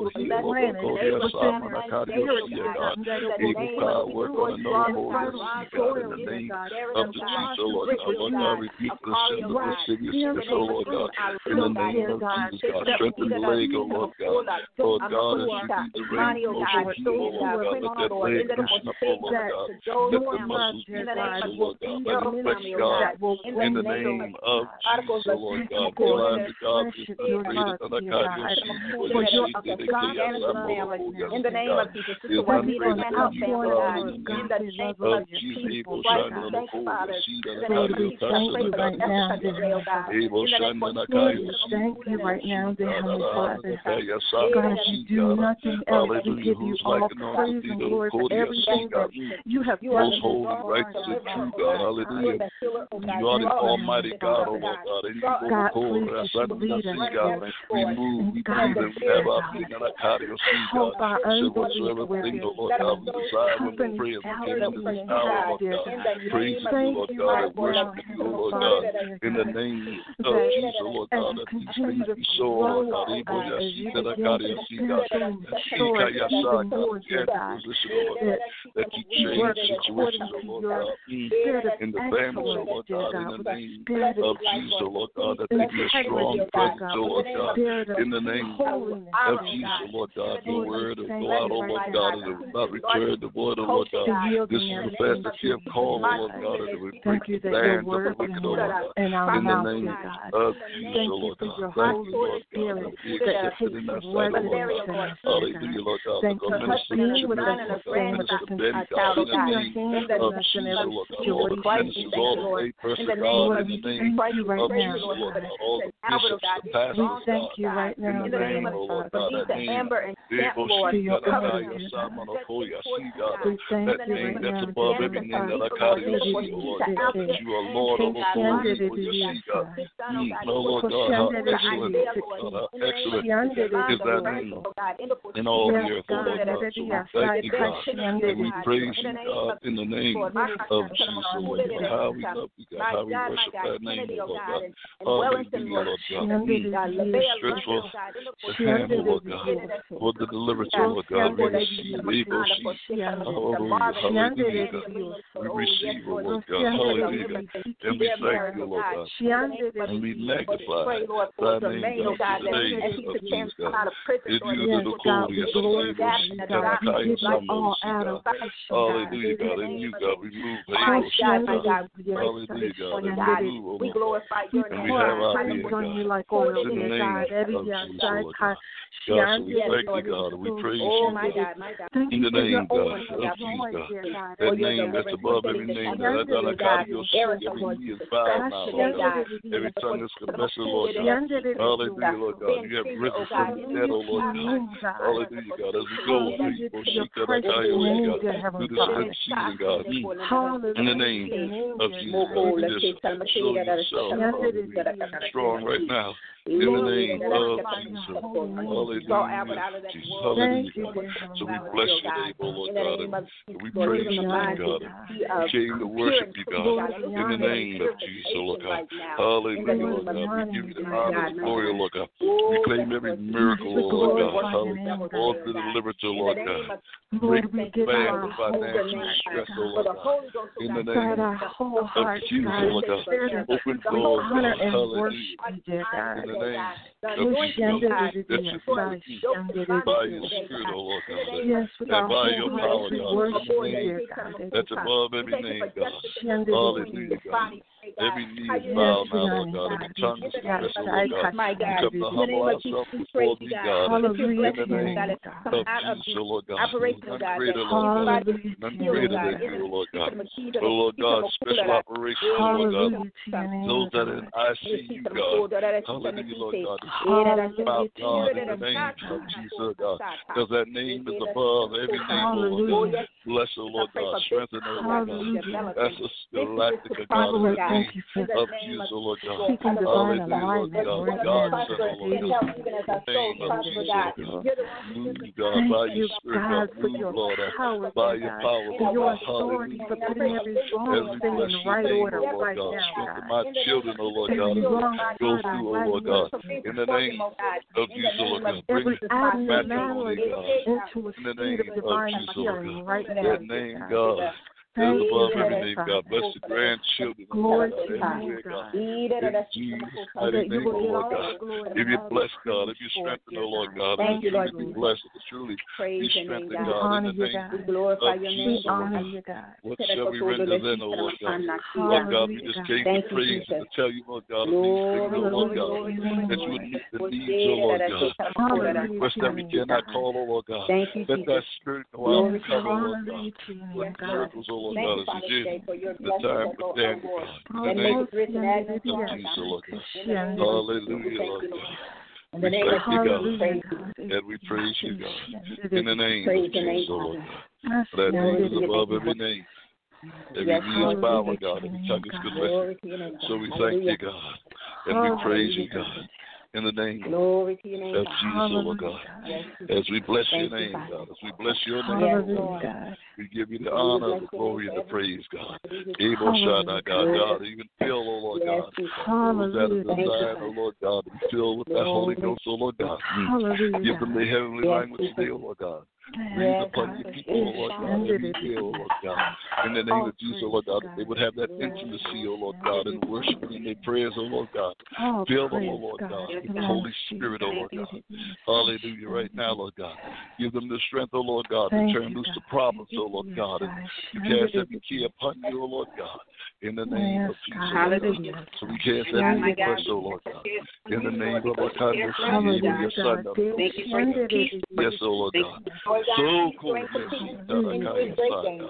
God, able power, work on the noble God, in the name of the Jesus, oh Lord God. Lord God, rebuke the sin of lasciviousness, oh Lord God, in the name of Jesus, God. Strengthen the leg, oh Lord God. Lord God, as you lead the range of motion, oh Lord God, let that leg loosen up, oh Lord God. Let the muscles be loose, oh Lord God. Let it flex, God, in the name of Jesus, oh Lord God. Blind the God, be created on the God, in the name of Jesus, this is what we don't have family, God. In the name of Jesus, Christ, thank you, Father. Lord, we thank you right now, dear Heavenly Father. Lord, we thank you right now, dear Heavenly Father. God, if you do nothing else, we give you all praise and glory for everything that you have done. Most holy, righteous, and true God, hallelujah. You are the Almighty God, oh Lord God. And you God, go please just lead us, Lord. we move, we believe, and we have our being and our cardio, see God. So whatsoever thing, oh Lord God, we desire when we pray as we came into this hour, Lord God. Praise you, Lord God, and worship you, Lord God, in the name of Jesus, Lord God, that these things be so, Lord God, able to see that I got to see God, and see Kayasa, God, get in position, Lord God, that you change situations, Lord God, in the family, Lord God, in the name of Jesus, Lord God, that they be a strong presence, Lord God, in the name of Jesus, Lord God, your word will go out, oh Lord God, and it will not return the word, oh Lord God. This is the fast that you have called, oh Lord God, and it will break the bands of the wicked, oh Lord God, in the name of Jesus, Lord God. Thank you, Lord God, be accepted in that sight, oh Lord God. Hallelujah, Lord God. Thank you for ministering to Minister Betty, God, in the name of Jesus, Lord God. All the ministers, all the lay persons, God, in the name of Jesus, Lord God. All the Albert, oh God, pastors, we thank you right now, in the name of Lord God, the Amber and Champ, Lord, we thank that name that's above every name that I call you, Lord God, that you are Lord over Lord, Lord God, how excellent, how excellent is that name in all the earth, Lord God. So we thank you, God, and we praise you, God, in the name of Jesus, Lord God, how we love you, God, how we worship that name, Lord God. Hallelujah, Lord God. Stretch forth the hand, Lord God, for the deliverance, Lord God. We receive, hallelujah, God. We receive, Lord God, hallelujah, and we thank you, Lord God, and we magnify thy name, God, in the name of Jesus, God. If you do the hallelujah, God, and you, God, we move, hallelujah, God, and we glorify your name, and we have our being, God, in the name of Jesus, Lord God. God, so we thank you, God, and we praise you, God, in the name, God, of Jesus, God, that name that's above every name, that every knee is bowed now, Lord God, every tongue is confessed, Lord God, hallelujah, Lord God, you have risen from the dead, oh Lord God, hallelujah, God, as we go, through the season, God, in the name of Jesus, God, we just show yourself, strong right now, in the name of Jesus, hallelujah, so we bless your name, oh Lord God, and we praise you, God, we came to worship you, God, in the name of Jesus, Lord God, hallelujah, Lord God, we give you the honor and the glory, Lord God, we claim every miracle, Lord God, hallelujah, all the deliverance, Lord God, break the bad financial stress, Lord God, in the name of Jesus, Lord God, open doors, hallelujah, in the name of Jesus, that you by your spirit, oh Lord God, and by your power, God, in the name that's above every name, God, hallelujah, God. Every knee is bowed now, Lord God. Every tongue is confessed, Lord God. We come to humble ourselves before thee, God. In the name of Jesus, Lord God. None greater, Lord God. None greater than you, Lord God. Oh, Lord God, special operations, Lord God. Those that are in ICU, God. Hallelujah, Lord God. About God, in the name of Jesus, God. Because that name is above every name, Lord God. Bless her, Lord God. Strengthen her, Lord God. That's a galactic God. Thank you for of Jesus, Lord God. speaking divine Hallelujah, Lord God. God, Son, Lord God. In the name of Jesus, God. Move, God, by your spirit, God. Move, Lord, by your power, Lord God. Hallelujah. For putting every wrong thing in the right order right now, strengthen my children, oh Lord God. Go through, oh Lord God. In the name of Jesus, Lord God. Bring matrimony, God. Into a in the state name of divine Jesus, Lord healing God. right now. That name, God. That is above every name, God. Bless the grandchildren, Glory God, to everywhere, you, God. God. In Jesus' mighty name, oh Lord God. If you bless, God, if you strengthen, oh Lord God, if you truly be blessed, if you truly be strengthened, God, in the name of Jesus, Lord God. What shall we render then, oh Lord God? Lord God, we just came to praise and to tell you, Lord God, of these things, oh Lord God, that you would meet the needs, oh Lord God. Request that we cannot call, oh Lord God. Let that spirit go out and cover, oh Lord God. With miracles, oh Lord God, as you did the time with Daniel, God. In the name of Jesus, Lord God. Hallelujah, Lord God. We thank you, God, and we praise you, God. In the name of Jesus, Lord God. That name is above every name. Every knee is bowing, God. Every tongue is confessing. So we thank you, God, and we praise you, God. In the name of Jesus, Lord God. As we bless your name, God. As we bless your name, God. We give you the honor, the glory, and the praise, God. Able Shaddai, God. Even fill, oh Lord God. Those that are designed, oh Lord God, to be filled with that Holy Ghost, oh Lord God. Give them the heavenly language today, oh Lord God. Breathe upon your people, oh Lord God, every day, oh Lord God. In the name of Jesus, oh Lord God, that they would have that intimacy, oh Lord God, and worship in their prayers, oh Lord God. Fill them, oh Lord God, with the Holy Spirit, oh Lord God. Hallelujah, right now, Lord God. Give them the strength, oh Lord God, to turn loose the problems, oh Lord God, and cast every care upon you, oh Lord God. In the name of Jesus, oh Lord God. So we cast every request, oh Lord God. In the name of our God, your Son, yes, oh Lord God. So cool, yes,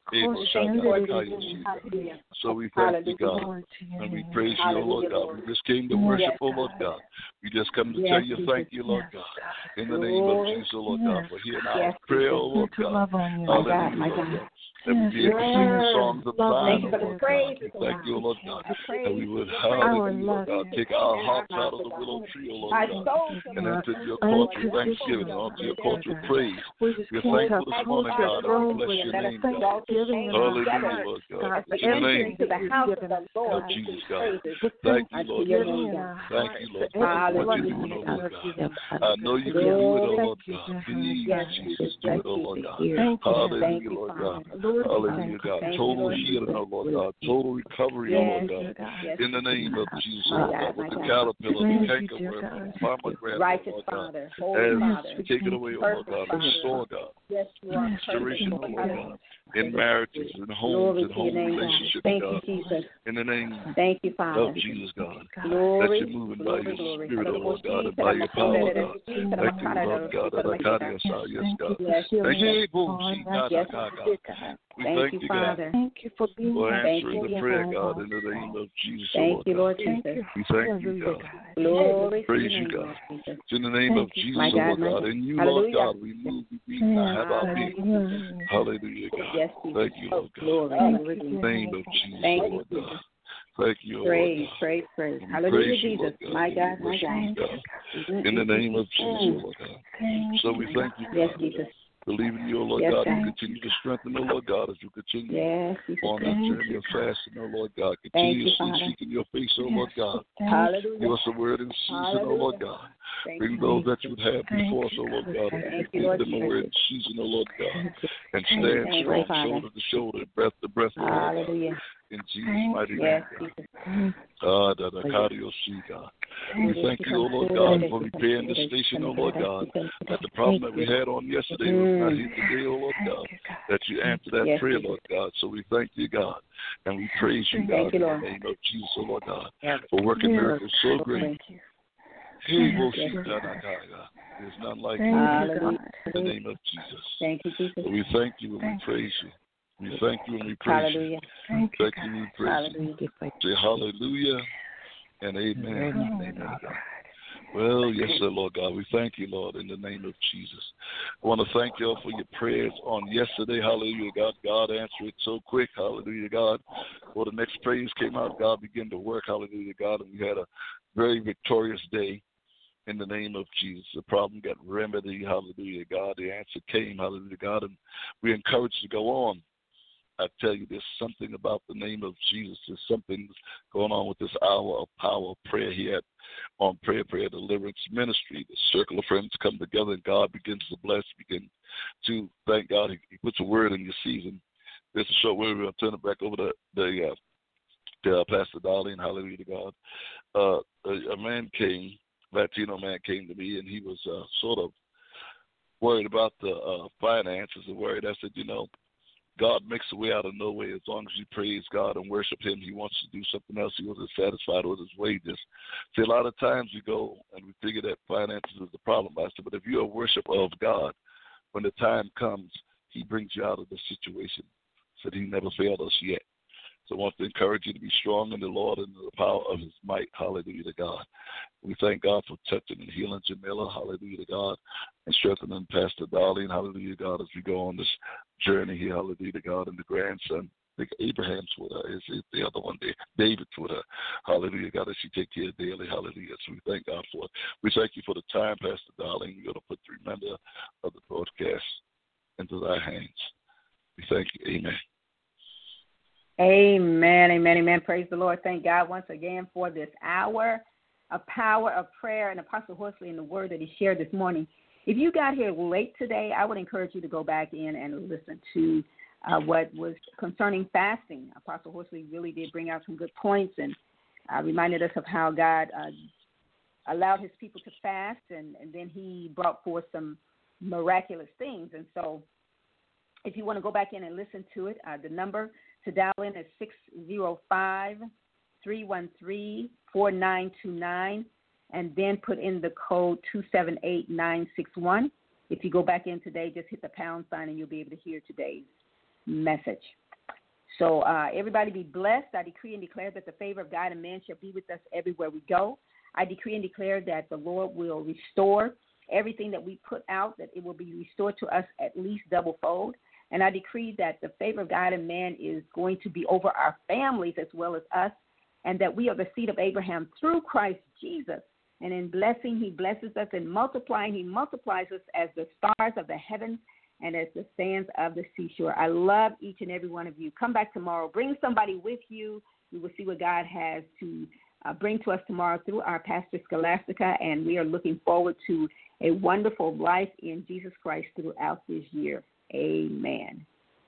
So we thank you, God, and we praise you, O Lord God. We just came to worship, O Lord God. We just come to tell you thank you, Lord God, in the name of Jesus, O Lord God, for hearing our prayer, O Lord God. Hallelujah. That we be able to sing the songs of Zion, O Lord God. Thank you, O Lord God. And we would, hallelujah, Lord God, take our hearts out of the willow tree, O Lord God, and enter your court with thanksgiving, onto your court with praise. We're thankful this morning, God, and we bless your name, God. Hallelujah, Lord God. In the name of Jesus, God. Thank you, Lord God. Thank you, Lord God, for what you're doing, O Lord God. I know you can do it, O Lord God. Please, Jesus, do it, O Lord God. Hallelujah, Lord God. Hallelujah, God. Total healing, O Lord God. Total recovery, O Lord God. In the name of Jesus, O Lord God. With the caterpillar, the cankerworm, the pomegranate, O Lord God. As take it away, O Lord God. Restore, God. Restoration, O Lord God. In marriages, in homes, in home relationships, God. In the name of Jesus, God. That you're moving by your Spirit, O Lord God, and by your power, God. Thank you, Lord God. Yes, God. Thank you, we thank you, God. Thank you for being for answering the prayer, God, in the name of Jesus. Thank you, Lord Jesus. We thank you, God. Glory. Praise you, God. It's in the name of Jesus, Lord God. In you, Lord God, we move, we be, I have our being. Hallelujah, God. Thank you, Lord God. In the name of Jesus, Lord God. Thank you, Praise. Hallelujah, Jesus. My God. In the name of Jesus, Lord God. So we thank you, God. Jesus. Believe in you, O Lord God, and continue to strengthen, O Lord God, as you continue on that journey of fasting, O Lord God. Continue seeking your face, O Lord God. Hallelujah. Give us a word in season, O Lord God. Bring those that you would have before us, O Lord God, and give them a word in season, O Lord God. And stand strong, shoulder to shoulder, breath to breath, O Lord God. In Jesus' mighty name. God. We thank you, O Lord God, for repairing the station, O Lord God. That the problem that we had on yesterday was not here today, O Lord God. That you answered that prayer, Lord God. So we thank you, God. And we praise you, God, in the name of Jesus, O Lord God, for working miracles so great. There's none like you in the name of Jesus. Thank you, Jesus. So we thank you and we praise you. We thank you and we praise you. Thank you and we praise you. Say hallelujah and amen. Amen. Well, yes, sir, Lord God. We thank you, Lord, in the name of Jesus. I want to thank you all for your prayers on yesterday. Hallelujah, God. God answered it so quick. Hallelujah, God. Well, the next praise came out. God began to work. Hallelujah, God. And we had a very victorious day in the name of Jesus. The problem got remedied. Hallelujah, God. The answer came. Hallelujah, God. And we're encouraged to go on. I tell you, there's something about the name of Jesus. There's something going on with this hour of power of prayer here on Prayer Deliverance Ministry. The circle of friends come together and God begins to bless, begin to thank God. He puts a word in your season. This is a short word. We're going to turn it back over to Pastor Darlene. Hallelujah to God. A man came, Latino man came to me, and he was sort of worried about the finances and worried. I said, God makes a way out of no way as long as you praise God and worship Him. He wants to do something else. He wasn't satisfied with his wages. See, a lot of times we go and we figure that finances is the problem. I said, but if you're a worshiper of God, when the time comes, He brings you out of the situation. Said He never failed us yet. So I want to encourage you to be strong in the Lord and in the power of His might. Hallelujah to God. We thank God for touching and healing Jamila. Hallelujah to God. And strengthening Pastor Darlene. Hallelujah to God as we go on this journey here. Hallelujah to God. And the grandson, I think Abraham's with her. Is the other one there? David's with her. Hallelujah God as she take care daily. Hallelujah. So we thank God for it. We thank you for the time, Pastor Darlene. We're going to put the remainder of the broadcast into thy hands. We thank you. Amen. Amen. Praise the Lord. Thank God once again for this hour of power of prayer and Apostle Horsley and the word that he shared this morning. If you got here late today, I would encourage you to go back in and listen to what was concerning fasting. Apostle Horsley really did bring out some good points and reminded us of how God allowed his people to fast, and then he brought forth some miraculous things. And so if you want to go back in and listen to it, the number to dial in is 605-313-4929, and then put in the code 278961. If you go back in today, just hit the pound sign and you'll be able to hear today's message. So everybody be blessed. I decree and declare that the favor of God and man shall be with us everywhere we go. I decree and declare that the Lord will restore everything that we put out, that it will be restored to us at least double-fold. And I decree that the favor of God and man is going to be over our families as well as us, and that we are the seed of Abraham through Christ Jesus. And in blessing, he blesses us. In multiplying, he multiplies us as the stars of the heavens and as the sands of the seashore. I love each and every one of you. Come back tomorrow. Bring somebody with you. We will see what God has to bring to us tomorrow through our Pastor Scholastica, and we are looking forward to a wonderful life in Jesus Christ throughout this year. Amen.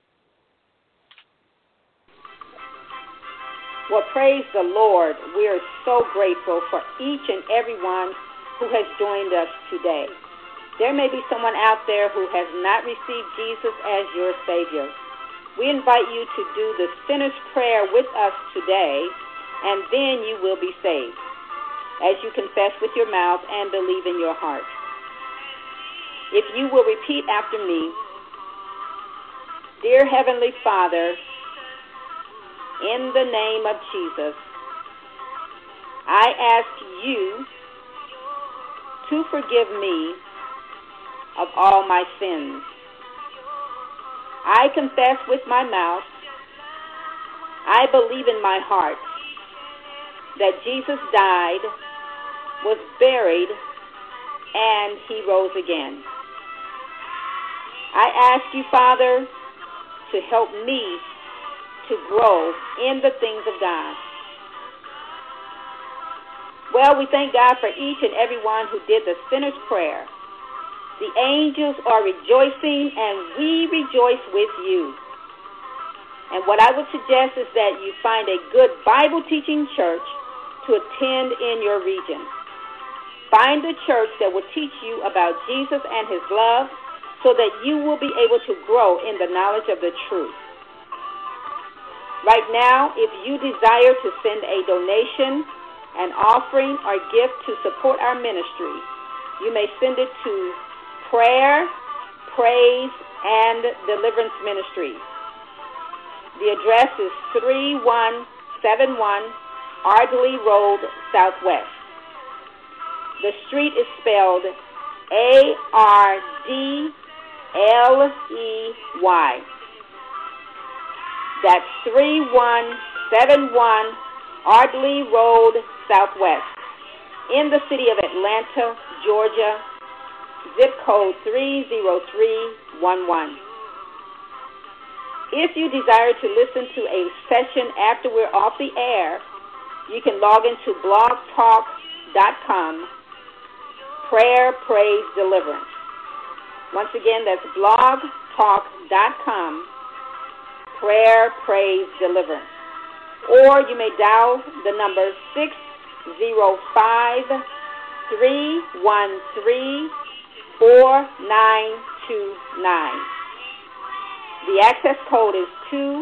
Well, praise the Lord. We are so grateful for each and every one who has joined us today. There may be someone out there who has not received Jesus as your Savior. We invite you to do the sinner's prayer with us today, and then you will be saved, as you confess with your mouth and believe in your heart. If you will repeat after me, Dear Heavenly Father, in the name of Jesus, I ask you to forgive me of all my sins. I confess with my mouth, I believe in my heart that Jesus died, was buried, and he rose again. I ask you, Father, to help me to grow in the things of God. Well, we thank God for each and every one who did the sinner's prayer. The angels are rejoicing, and we rejoice with you. And what I would suggest is that you find a good Bible-teaching church to attend in your region. Find a church that will teach you about Jesus and his love so that you will be able to grow in the knowledge of the truth. Right now, if you desire to send a donation, an offering, or gift to support our ministry, you may send it to Prayer, Praise, and Deliverance Ministry. The address is 3171 Ardley Road, Southwest. The street is spelled Ardley. That's 3171 Ardley Road, Southwest, in the city of Atlanta, Georgia, zip code 30311. If you desire to listen to a session after we're off the air, you can log into blogtalk.com, Prayer, Praise, Deliverance. Once again, that's blogtalk.com, Prayer, Praise, Deliverance. Or you may dial the number 605-313-4929. The access code is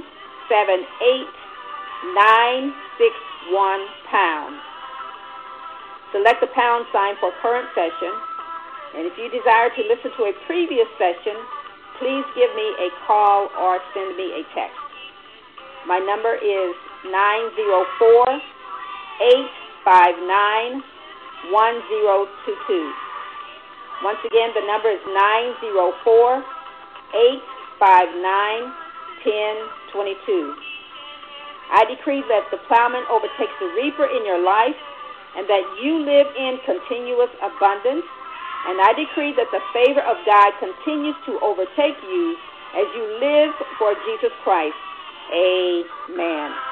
278961#. Select the pound sign for current session. And if you desire to listen to a previous session, please give me a call or send me a text. My number is 904-859-1022. Once again, the number is 904-859-1022. I decree that the plowman overtakes the reaper in your life and that you live in continuous abundance. And I decree that the favor of God continues to overtake you as you live for Jesus Christ. Amen.